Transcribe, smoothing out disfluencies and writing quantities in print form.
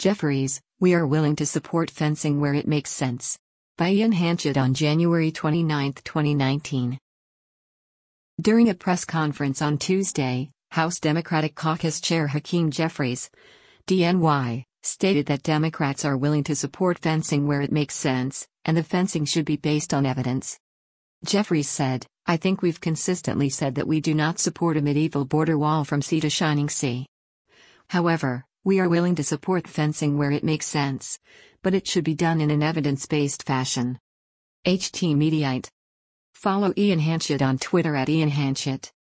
Jeffries, we are willing to support fencing where it makes sense. By Ian Hanchett on January 29, 2019. During a press conference on Tuesday, House Democratic Caucus Chair Hakeem Jeffries, DNY, stated that Democrats are willing to support fencing where it makes sense, and the fencing should be based on evidence. Jeffries said, "I think we've consistently said that we do not support a medieval border wall from sea to shining sea. However, we are willing to support fencing where it makes sense, but it should be done in an evidence-based fashion." HT Mediaite. Follow Ian Hanchett on Twitter @IanHanchett.